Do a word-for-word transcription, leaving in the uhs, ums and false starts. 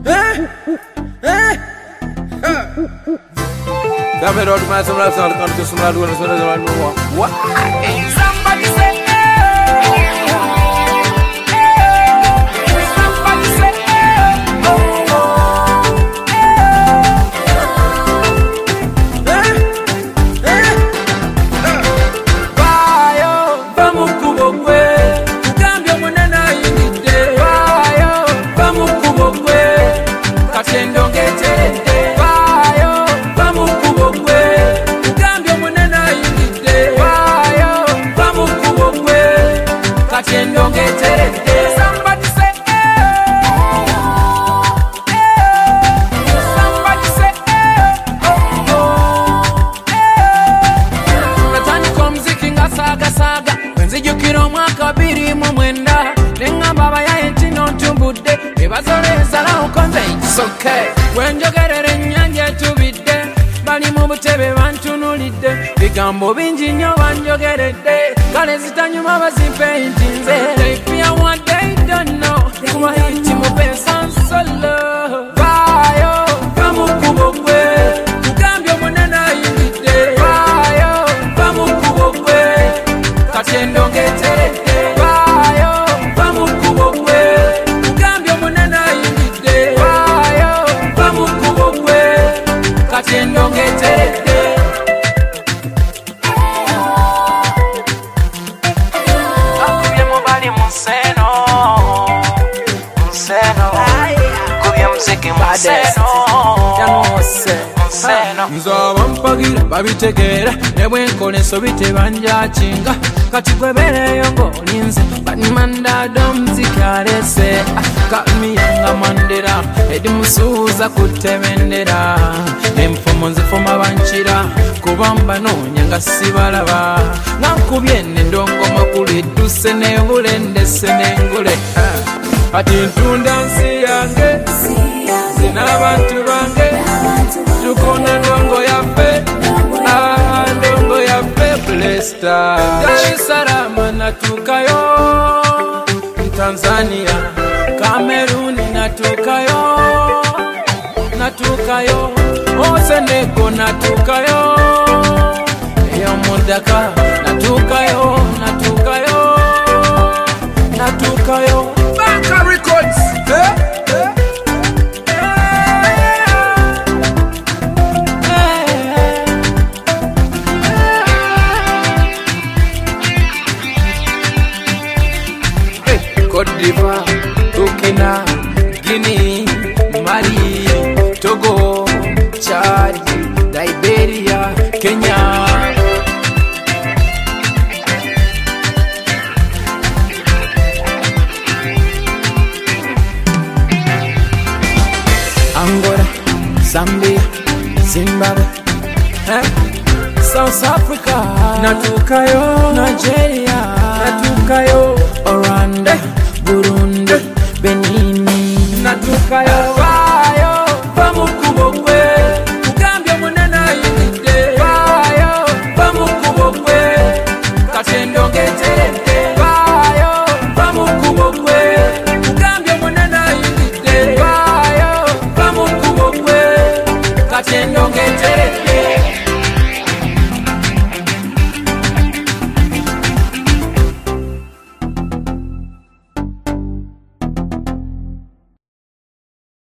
Eh? Eh? Dame road man, some rap sound come to some rap one, so there's one more. What? Somebody say okay. When you get it in your to be there, Bali Mobutebe Vantunulide, Bigambo Binjino, and you get it there. Galesitan, you mama see paintings. If you want, they don't know. You are hitting my best and solo. Bayo, Pamukubwe, Gambio Monana, you be there. Bayo, Pamukubwe, Katendo get it. Don't get it. Akuye mobali museno, museno. Kuye mziki museno, yanose museno. Nzoba mpagira babitegera, nebwe nkole so bitebanja chinga. Kati kwebere yongo linze, banimanda domzikarese. Kami yanga mandera, edi musuza kutemendera. Emfomo nzifoma banchira, kubamba no nyanga sibalaba. Nankubye ndongo makulu eduse ne bulende senengule. Ati ntunda nsi yange, zina abantu bange. Tukona ndongo yafe, ah ndongo yafe blessed. Dar es Salaam natukayo, Tanzania, Cameroon natukayo, natukayo, Senegal natukayo, Yamudaka natukayo, natukayo, natukayo. Banka Records, eh? Côte d'Ivoire, Burkina, Guinea, Mali, Togo, Chad, Liberia, Kenya. Angola, Zambia, Zimbabwe, eh? South Africa, natukayo, Nigeria, natukayo, Rwanda, Burundi, Benin, natukayo.